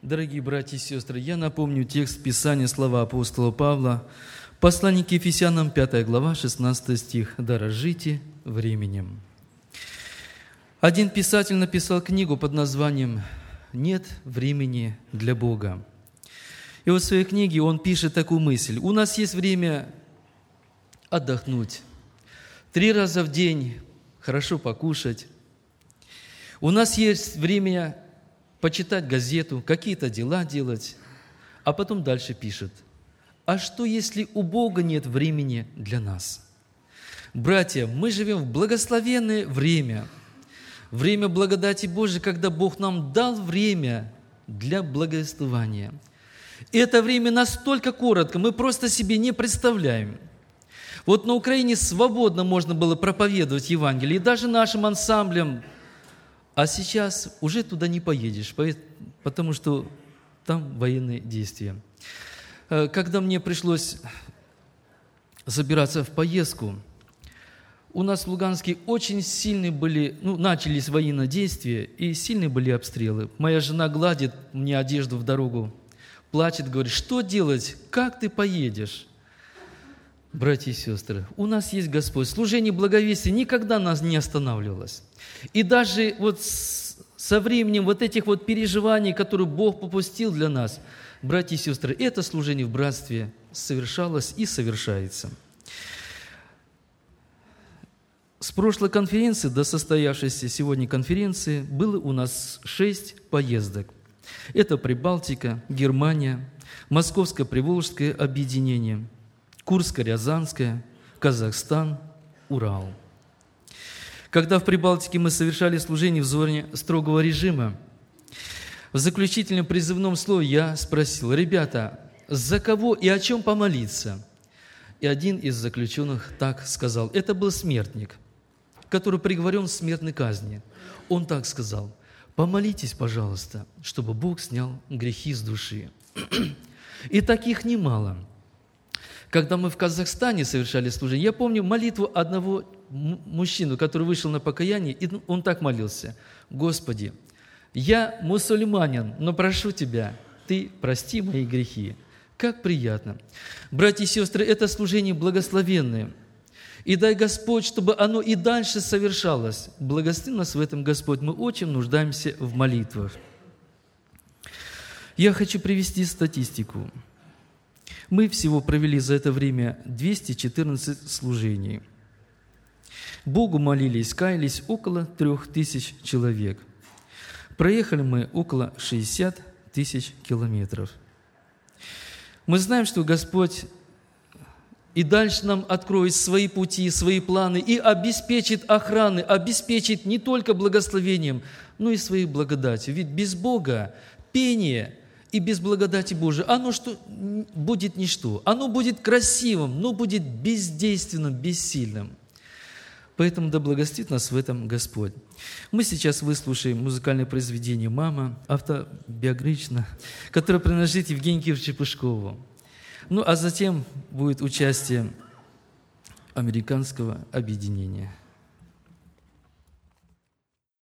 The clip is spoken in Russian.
Дорогие братья и сестры, я напомню текст Писания, слова апостола Павла, послание к Ефесянам, 5 глава, 16 стих. «Дорожите временем». Один писатель написал книгу под названием «Нет времени для Бога». И вот в своей книге он пишет такую мысль. У нас есть время отдохнуть, 3 раза в день хорошо покушать. У нас есть время почитать газету, какие-то дела делать. А потом дальше пишет. А что, если у Бога нет времени для нас? Братья, мы живем в благословенное время. Время благодати Божией, когда Бог нам дал время для благовествования. И это время настолько коротко, мы просто себе не представляем. Вот на Украине свободно можно было проповедовать Евангелие, и даже нашим ансамблям. А сейчас уже туда не поедешь, потому что там военные действия. Когда мне пришлось забираться в поездку, у нас в Луганске очень сильные были, начались военные действия, и сильные были обстрелы. Моя жена гладит мне одежду в дорогу, плачет, говорит, что делать, как ты поедешь? Братья и сестры, у нас есть Господь. Служение благовестия никогда нас не останавливалось. И даже вот со временем вот этих вот переживаний, которые Бог попустил для нас, братья и сестры, это служение в братстве совершалось и совершается. С прошлой конференции до состоявшейся сегодня конференции было у нас 6 поездок. Это Прибалтика, Германия, Московское Приволжское объединение, Курско-Рязанское, Казахстан, Урал. Когда в Прибалтике мы совершали служение в зоне строгого режима, в заключительном призывном слове я спросил, ребята, за кого и о чем помолиться? И один из заключенных так сказал, это был смертник, который приговорен к смертной казни. Он так сказал, помолитесь, пожалуйста, чтобы Бог снял грехи с души. И таких немало. Когда мы в Казахстане совершали служение, я помню молитву одного мужчину, который вышел на покаяние, и он так молился. «Господи, я мусульманин, но прошу Тебя, Ты прости мои грехи». Как приятно! Братья и сестры, это служение благословенное. И дай Господь, чтобы оно и дальше совершалось. Благослови нас в этом, Господь. Мы очень нуждаемся в молитвах. Я хочу привести статистику. Мы всего провели за это время 214 служений. Богу молились, каялись около 3000 человек. Проехали мы около 60 тысяч километров. Мы знаем, что Господь и дальше нам откроет свои пути, свои планы и обеспечит охраны, обеспечит не только благословением, но и своей благодатью. Ведь без Бога пение и без благодати Божией, оно будет ничто. Оно будет красивым, но будет бездейственным, бессильным. Поэтому да благословит нас в этом Господь. Мы сейчас выслушаем музыкальное произведение «Мама», автобиографично, которое принадлежит Евгению Кирилловичу Пышкову. А затем будет участие американского объединения.